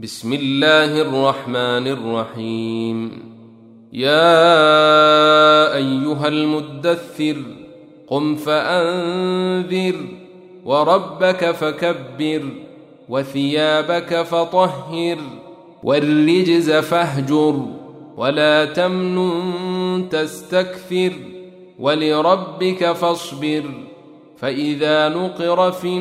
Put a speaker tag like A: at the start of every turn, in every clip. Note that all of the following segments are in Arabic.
A: بسم الله الرحمن الرحيم. يا أيها المدثر قم فأنذر وربك فكبر وثيابك فطهر والرجز فاهجر ولا تمنن تستكثر ولربك فاصبر فإذا نقر في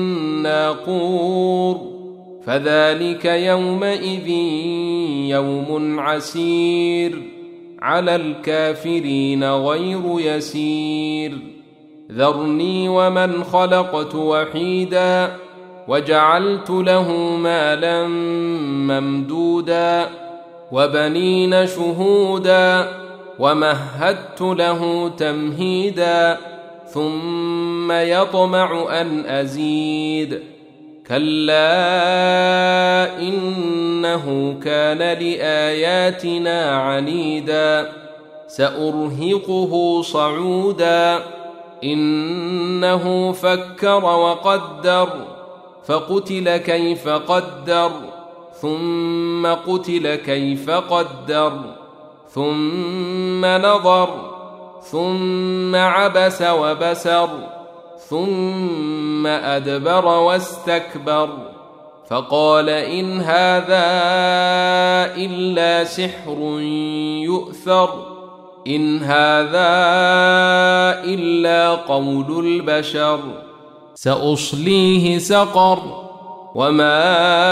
A: الناقور فذلك يومئذ يوم عسير على الكافرين غير يسير. ذرني ومن خلقت وحيدا وجعلت له مالا ممدودا وبنين شهودا ومهدت له تمهيدا ثم يطمع أن أزيد كلا إنه كان لآياتنا عنيدا سأرهقه صعودا إنه فكر وقدر فقتل كيف قدر ثم قتل كيف قدر ثم نظر ثم عبس وبسر ثم أدبر واستكبر فقال إن هذا إلا سحر يؤثر إن هذا إلا قول البشر سأصليه سقر وما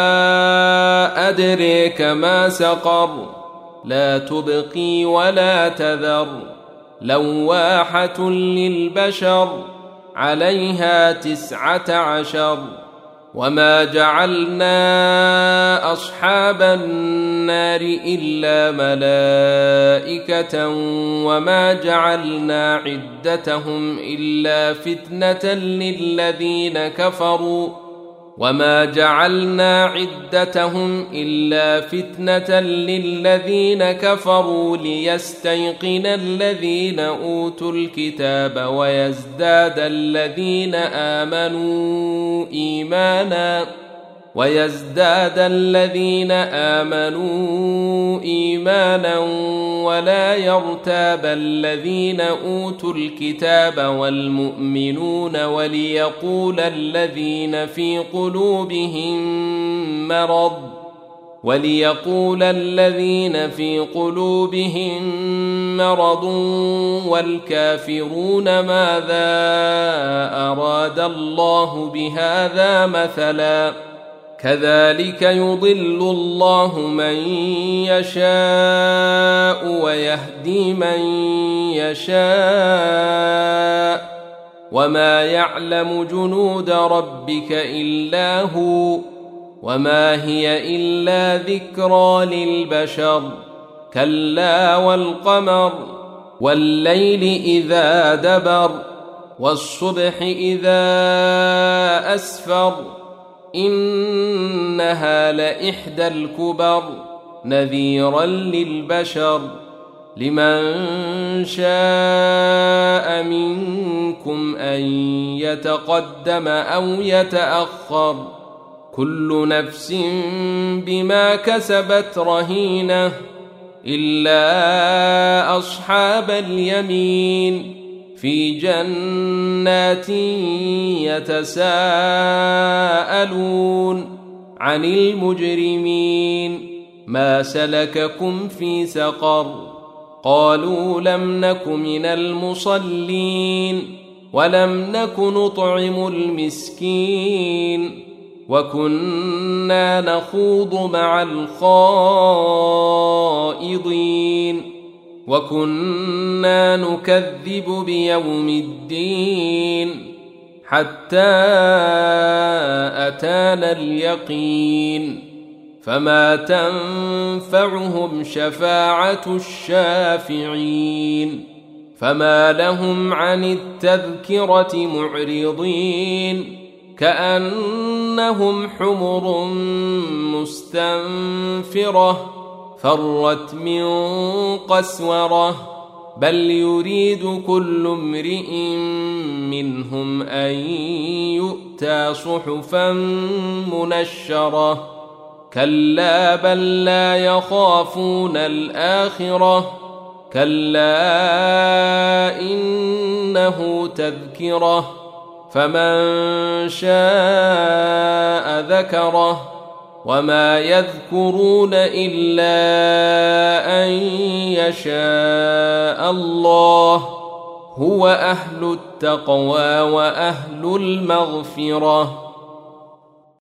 A: أدريك ما سقر لا تبقي ولا تذر لواحة للبشر عليها 19 وما جعلنا أصحاب النار إلا ملائكة وما جعلنا عدتهم إلا فتنة للذين كفروا وما جعلنا عدتهم إلا فتنة للذين كفروا ليستيقن الذين أوتوا الكتاب ويزداد الذين آمنوا إيمانا ولا يرتاب الذين أوتوا الكتاب والمؤمنون وليقول الذين في قلوبهم مرض والكافرون ماذا أراد الله بهذا مثلا كذلك يضل الله من يشاء ويهدي من يشاء وما يعلم جنود ربك إلا هو وما هي إلا ذكرى للبشر كلا والقمر والليل إذا دبر والصبح إذا أسفر إنها لإحدى الكبر نذيرا للبشر لمن شاء منكم أن يتقدم أو يتأخر كل نفس بما كسبت رهينة إلا أصحاب اليمين في جنات يتساءلون عن المجرمين ما سلككم في سقر قالوا لم نك من المصلين ولم نك نطعم المسكين وكنا نخوض مع الخائضين وكنا نكذب بيوم الدين حتى أتانا اليقين فما تنفعهم شفاعة الشافعين فما لهم عن التذكرة معرضين كأنهم حمر مستنفرة فرت من قسورة بل يريد كل امرئ منهم أن يؤتى صحفا منشرة كلا بل لا يخافون الآخرة كلا إنه تذكرة فمن شاء ذكره وما يذكرون إلا أن يشاء الله هو أهل التقوى وأهل المغفرة